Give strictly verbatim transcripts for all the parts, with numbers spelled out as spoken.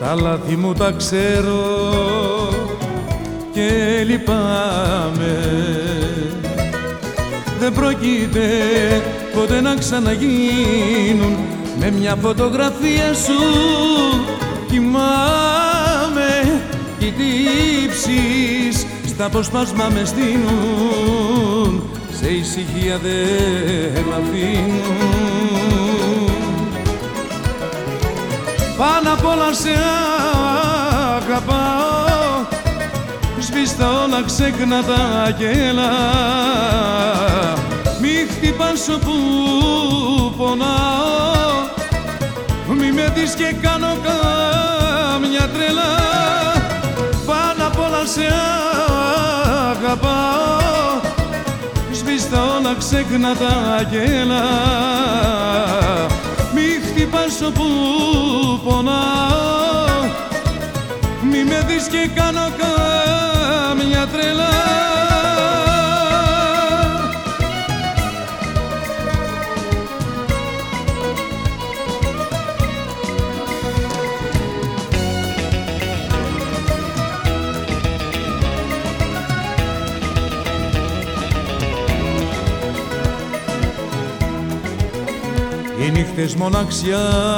Τα λάθη μου τα ξέρω και λυπάμαι. Δεν πρόκειται ποτέ να ξαναγίνουν. Με μια φωτογραφία σου κοιμάμαι. Οι τύψεις στα αποσπάσμα με στείνουν. Σε ησυχία δεν μ' αφήνουν. Πάνω απ' όλα σε αγαπάω. Σβήστε όλα ξέκνατα και έλα. Μη χτυπάς όπου πονάω. Μη με δεις και κάνω καμιά τρέλα. Πάνω απ' όλα σε αγαπάω. Σβήστε όλα ξέκνατα και έλα. Μη χτυπάς όπου πονάω. Μη με δεις και κάνω καμιά τρέλα. Οι νύχτες μοναξιάς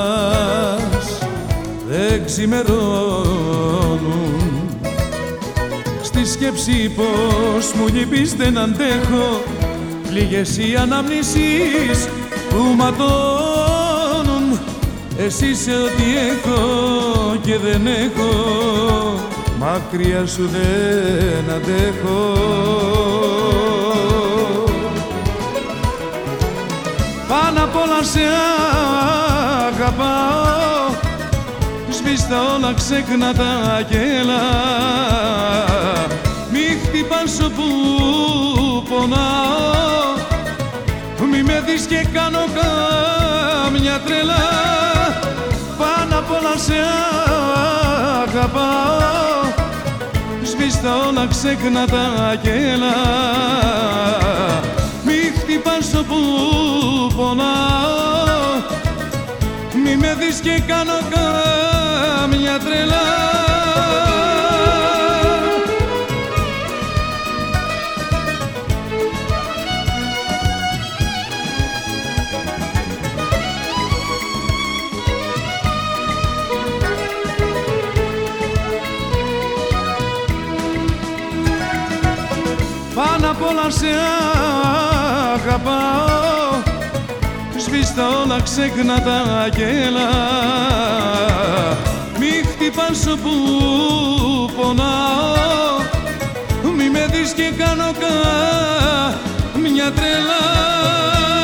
δεν ξημερώνουν. Στη σκέψη πως μου λείπεις δεν αντέχω. Πληγές οι αναμνήσεις που ματώνουν. Εσύ είσαι ό,τι έχω και δεν έχω. Μακριά σου δεν αντέχω. Πάνω απ' όλα σε αγαπάω. Σβήστε όλα ξέκνατα και έλα. Μη χτυπάς όπου πονάω. Μη με δεις και κάνω καμιά τρέλα. Πάνω απ' όλα σε αγαπάω. Σβήστε όλα ξέκνατα και έλα. Μη χτυπάς όπου πονάω. Μη με δεις και κάνω καμιά τρέλα. Πάνω απ' όλα σε αγαπάω. Σβήστε όλα ξέκνατα και έλα. Μη χτυπάς όπου πονάω. Μη με δεις και κάνω καμιά τρέλα.